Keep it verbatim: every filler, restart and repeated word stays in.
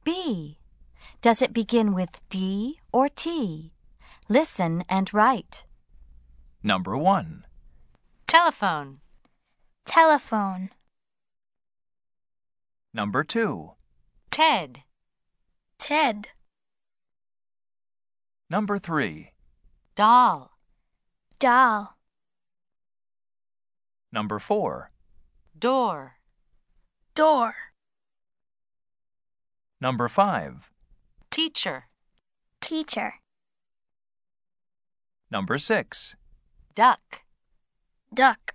B. Does it begin with D or T? Listen and write. Number one. Telephone. Telephone. Number two. Ted. Ted. Number three. Doll. Doll. Number four. Door. Door. Number five. Teacher. Teacher. Number six. Duck. Duck.